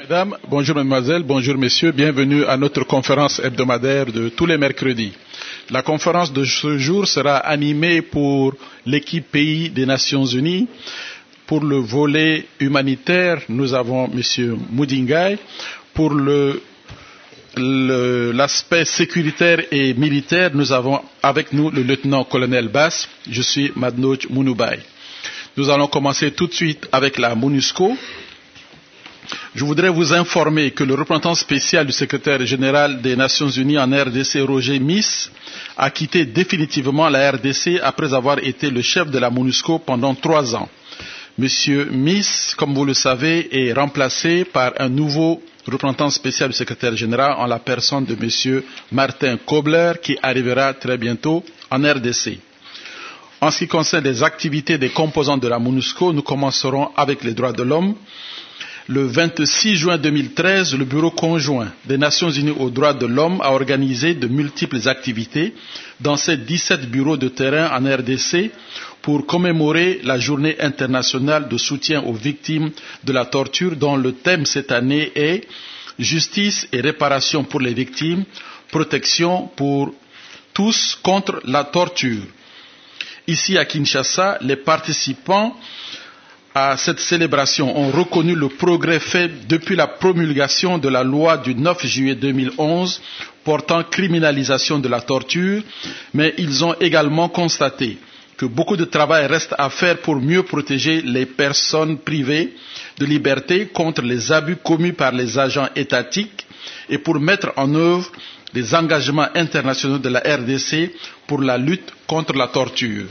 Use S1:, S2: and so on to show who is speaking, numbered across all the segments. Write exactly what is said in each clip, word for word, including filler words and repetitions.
S1: Mesdames, bonjour mesdemoiselles, bonjour messieurs, bienvenue à notre conférence hebdomadaire de tous les mercredis. La conférence de ce jour sera animée pour l'équipe pays des Nations Unies. Pour le volet humanitaire, nous avons monsieur Mudingai. Pour le, le, l'aspect sécuritaire et militaire, nous avons avec nous le lieutenant-colonel Bass. Je suis Madnoj Mounubai. Nous allons commencer tout de suite avec la MONUSCO. Je voudrais vous informer que le représentant spécial du secrétaire général des Nations Unies en R D C, Roger Miss, a quitté définitivement la R D C après avoir été le chef de la MONUSCO pendant trois ans. Monsieur Miss, comme vous le savez, est remplacé par un nouveau représentant spécial du secrétaire général en la personne de monsieur Martin Kobler, qui arrivera très bientôt en R D C. En ce qui concerne les activités des composantes de la MONUSCO, nous commencerons avec les droits de l'homme. Le vingt-six juin deux mille treize, le Bureau conjoint des Nations Unies aux droits de l'homme a organisé de multiples activités dans ses dix-sept bureaux de terrain en R D C pour commémorer la journée internationale de soutien aux victimes de la torture dont le thème cette année est justice et réparation pour les victimes, protection pour tous contre la torture. Ici à Kinshasa, les participants à cette célébration ont reconnu le progrès fait depuis la promulgation de la loi du neuf juillet deux mille onze portant criminalisation de la torture, mais ils ont également constaté que beaucoup de travail reste à faire pour mieux protéger les personnes privées de liberté contre les abus commis par les agents étatiques et pour mettre en œuvre les engagements internationaux de la R D C pour la lutte contre la torture.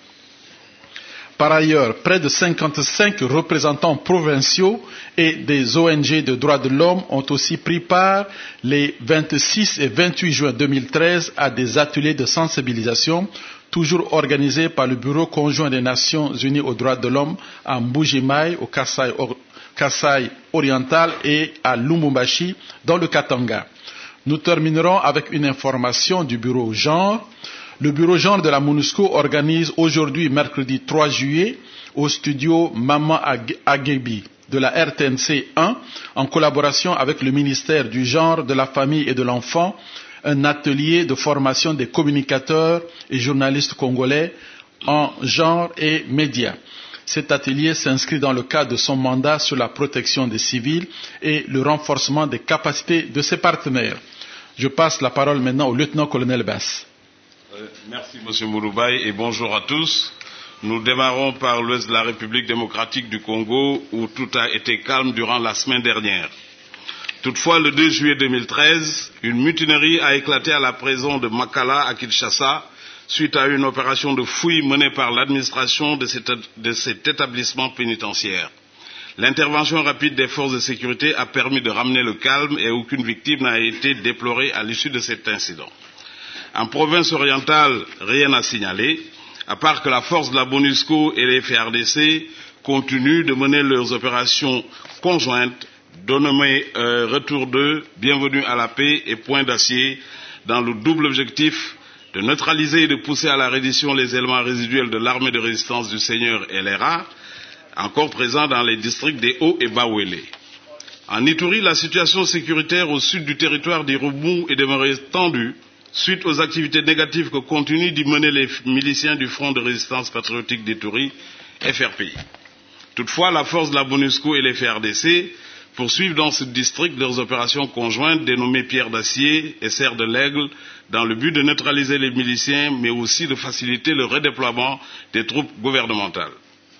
S1: Par ailleurs, près de cinquante-cinq représentants provinciaux et des O N G de droits de l'homme ont aussi pris part les vingt-six et vingt-huit juin deux mille treize à des ateliers de sensibilisation, toujours organisés par le Bureau conjoint des Nations Unies aux droits de l'homme à Mbuji-Mayi, au Kasaï, Kasaï oriental et à Lubumbashi, dans le Katanga. Nous terminerons avec une information du Bureau genre. Le bureau genre de la MONUSCO organise aujourd'hui, mercredi trois juillet, au studio Maman Agebi de la R T N C un, en collaboration avec le ministère du genre, de la famille et de l'enfant, un atelier de formation des communicateurs et journalistes congolais en genre et médias. Cet atelier s'inscrit dans le cadre de son mandat sur la protection des civils et le renforcement des capacités de ses partenaires. Je passe la parole maintenant au lieutenant-colonel Bass.
S2: Merci Monsieur Mouloubaï et bonjour à tous. Nous démarrons par l'ouest de la République démocratique du Congo où tout a été calme durant la semaine dernière. Toutefois, le deux juillet deux mille treize, une mutinerie a éclaté à la prison de Makala à Kinshasa suite à une opération de fouille menée par l'administration de cet, de cet établissement pénitentiaire. L'intervention rapide des forces de sécurité a permis de ramener le calme et aucune victime n'a été déplorée à l'issue de cet incident. En province orientale, rien à signaler, à part que la force de la MONUSCO et les F A R D C continuent de mener leurs opérations conjointes, dénommées euh, Retour deux, Bienvenue à la paix et Point d'acier, dans le double objectif de neutraliser et de pousser à la reddition les éléments résiduels de l'armée de résistance du Seigneur L R A, encore présents dans les districts des Hauts et Bawele. En Ituri, la situation sécuritaire au sud du territoire d'Irumu est demeurée tendue, suite aux activités négatives que continuent d'y mener les miliciens du Front de résistance patriotique d'Ituri, F R P I. Toutefois, la force de la MONUSCO et les F A R D C poursuivent dans ce district leurs opérations conjointes dénommées Pierre d'Acier et Serre de l'Aigle dans le but de neutraliser les miliciens, mais aussi de faciliter le redéploiement des troupes gouvernementales.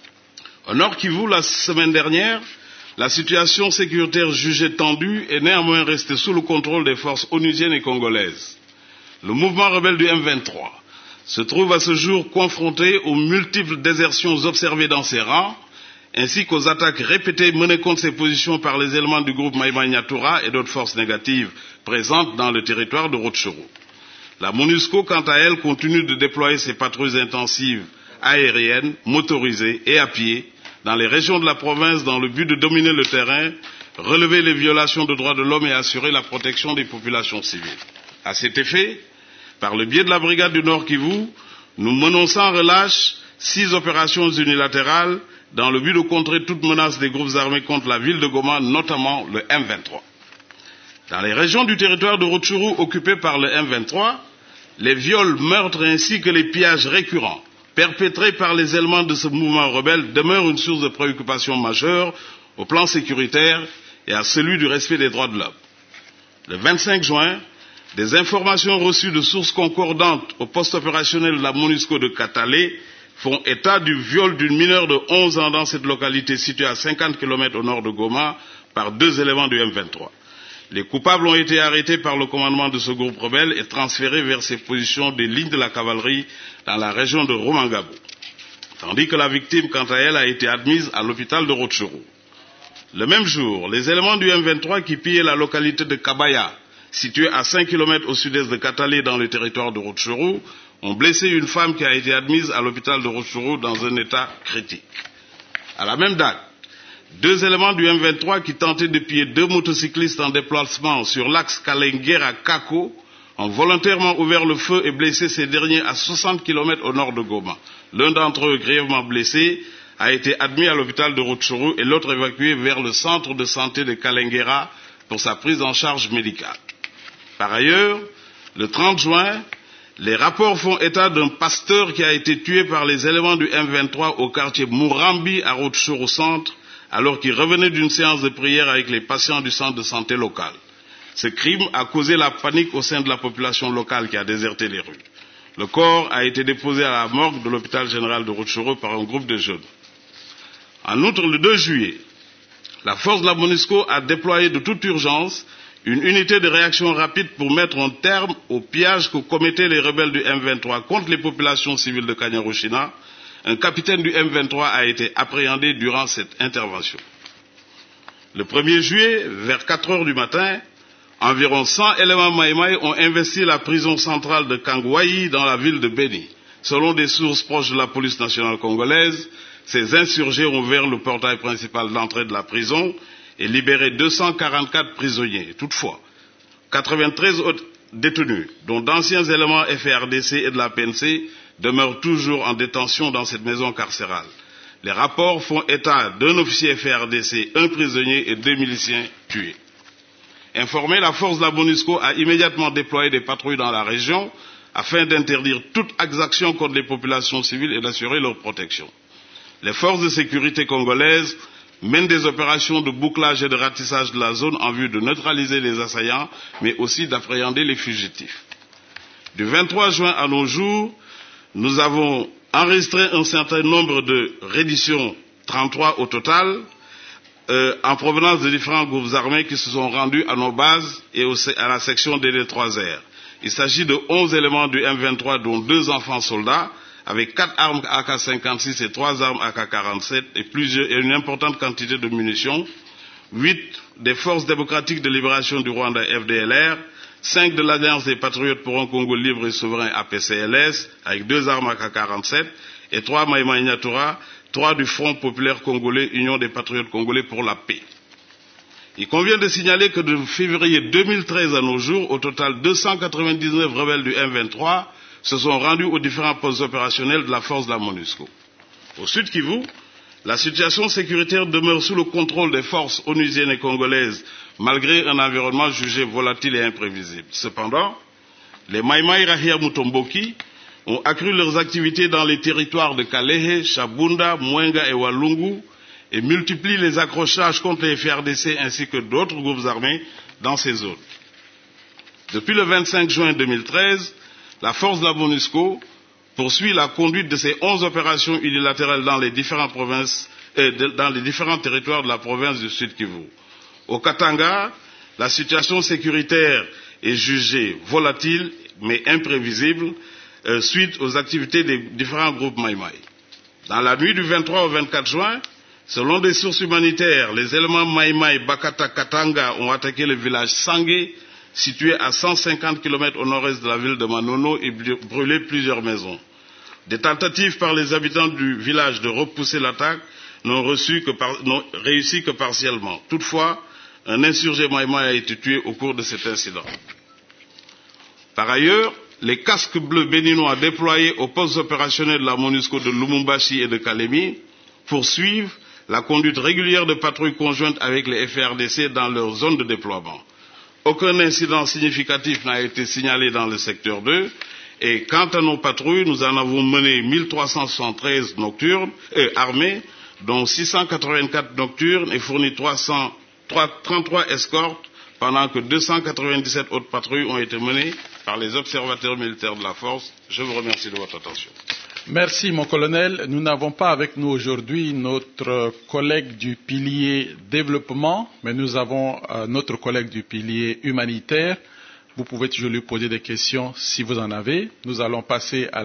S2: Au Nord Kivu, la semaine dernière, la situation sécuritaire jugée tendue est néanmoins restée sous le contrôle des forces onusiennes et congolaises. Le mouvement rebelle du M vingt-trois se trouve à ce jour confronté aux multiples désertions observées dans ses rangs, ainsi qu'aux attaques répétées menées contre ses positions par les éléments du groupe Maïmaï Nyatura et d'autres forces négatives présentes dans le territoire de Rutshuru. La MONUSCO, quant à elle, continue de déployer ses patrouilles intensives aériennes, motorisées et à pied dans les régions de la province dans le but de dominer le terrain, relever les violations de droits de l'homme et assurer la protection des populations civiles. À cet effet, par le biais de la brigade du Nord Kivu, nous menons sans relâche six opérations unilatérales dans le but de contrer toute menace des groupes armés contre la ville de Goma, notamment le M vingt-trois. Dans les régions du territoire de Rutshuru occupées par le M vingt-trois, les viols, meurtres ainsi que les pillages récurrents perpétrés par les éléments de ce mouvement rebelle demeurent une source de préoccupation majeure au plan sécuritaire et à celui du respect des droits de l'homme. Le vingt-cinq juin, des informations reçues de sources concordantes au poste opérationnel de la MONUSCO de Katale font état du viol d'une mineure de onze ans dans cette localité située à cinquante kilomètres au nord de Goma par deux éléments du M vingt-trois. Les coupables ont été arrêtés par le commandement de ce groupe rebelle et transférés vers ses positions des lignes de la cavalerie dans la région de Rumangabo, tandis que la victime, quant à elle, a été admise à l'hôpital de Rutshuru. Le même jour, les éléments du M vingt-trois qui pillaient la localité de Kabaya, située à cinq kilomètres au sud-est de Katale dans le territoire de Rutshuru, ont blessé une femme qui a été admise à l'hôpital de Rutshuru dans un état critique. À la même date, deux éléments du M vingt-trois qui tentaient de piller deux motocyclistes en déplacement sur l'axe Kalengera-Kako ont volontairement ouvert le feu et blessé ces derniers à soixante kilomètres au nord de Goma. L'un d'entre eux, grièvement blessé, a été admis à l'hôpital de Rutshuru et l'autre évacué vers le centre de santé de Kalengera pour sa prise en charge médicale. Par ailleurs, le trente juin, les rapports font état d'un pasteur qui a été tué par les éléments du M vingt-trois au quartier Murambi à Rutshuru centre, alors qu'il revenait d'une séance de prière avec les patients du centre de santé local. Ce crime a causé la panique au sein de la population locale qui a déserté les rues. Le corps a été déposé à la morgue de l'hôpital général de Rutshuru par un groupe de jeunes. En outre, le deux juillet, la force de la MONUSCO a déployé de toute urgence une unité de réaction rapide pour mettre un terme au pillage que commettaient les rebelles du M vingt-trois contre les populations civiles de Kanyarushina. Un capitaine du M vingt-trois a été appréhendé durant cette intervention. Le premier juillet, vers quatre heures du matin, environ cent éléments Maïmaï ont investi la prison centrale de Kangwayi dans la ville de Beni. Selon des sources proches de la police nationale congolaise, ces insurgés ont ouvert le portail principal d'entrée de la prison et libéré deux cent quarante-quatre prisonniers. Toutefois, quatre-vingt-treize autres détenus, dont d'anciens éléments F A R D C et de la P N C, demeurent toujours en détention dans cette maison carcérale. Les rapports font état d'un officier F A R D C, un prisonnier et deux miliciens tués. Informée, la force de la MONUSCO a immédiatement déployé des patrouilles dans la région afin d'interdire toute exaction contre les populations civiles et d'assurer leur protection. Les forces de sécurité congolaises mènent des opérations de bouclage et de ratissage de la zone en vue de neutraliser les assaillants, mais aussi d'appréhender les fugitifs. Du vingt-trois juin à nos jours, nous avons enregistré un certain nombre de redditions, trente-trois au total, euh, en provenance de différents groupes armés qui se sont rendus à nos bases et au, à la section D D trois R. Il s'agit de onze éléments du M vingt-trois, dont deux enfants soldats, avec quatre armes A K cinquante-six et trois armes A K quarante-sept et, plusieurs, et une importante quantité de munitions, huit des forces démocratiques de libération du Rwanda F D L R, cinq de l'Alliance des Patriotes pour un Congo libre et souverain A P C L S, avec deux armes A K quarante-sept, et trois Maïmaï Nyatura, trois du Front populaire congolais, Union des Patriotes congolais pour la paix. Il convient de signaler que de février deux mille treize à nos jours, au total deux cent quatre-vingt-dix-neuf rebelles du M vingt-trois se sont rendus aux différents postes opérationnels de la force de la MONUSCO. Au Sud Kivu, la situation sécuritaire demeure sous le contrôle des forces onusiennes et congolaises, malgré un environnement jugé volatile et imprévisible. Cependant, les Maïmaï Rahia Mutomboki ont accru leurs activités dans les territoires de Kalehe, Shabunda, Mwenga et Walungu et multiplient les accrochages contre les F A R D C ainsi que d'autres groupes armés dans ces zones. Depuis le vingt-cinq juin deux mille treize, la force de la MONUSCO poursuit la conduite de ces onze opérations unilatérales dans les différentes provinces, euh, de, dans les différents territoires de la province du Sud Kivu. Au Katanga, la situation sécuritaire est jugée volatile mais imprévisible euh, suite aux activités des différents groupes Maïmaï. Dans la nuit du vingt-trois au vingt-quatre juin, selon des sources humanitaires, les éléments Maïmaï Bakata Katanga ont attaqué le village Sangé, situé à cent cinquante kilomètres au nord-est de la ville de Manono, et brûlé plusieurs maisons. Des tentatives par les habitants du village de repousser l'attaque n'ont réussi que partiellement. Toutefois, un insurgé Maïmaï a été tué au cours de cet incident. Par ailleurs, les casques bleus béninois déployés aux postes opérationnels de la MONUSCO de Lumumbashi et de Kalemi poursuivent la conduite régulière de patrouilles conjointes avec les F A R D C dans leur zone de déploiement. Aucun incident significatif n'a été signalé dans le secteur deux et quant à nos patrouilles, nous en avons mené mille trois cent soixante-treize nocturnes, euh, armées, dont six cent quatre-vingt-quatre nocturnes et fourni trente-trois escortes, pendant que deux cent quatre-vingt-dix-sept autres patrouilles ont été menées par les observateurs militaires de la force. Je vous remercie de votre attention.
S1: Merci, mon colonel. Nous n'avons pas avec nous aujourd'hui notre collègue du pilier développement, mais nous avons euh, notre collègue du pilier humanitaire. Vous pouvez toujours lui poser des questions si vous en avez. Nous allons passer à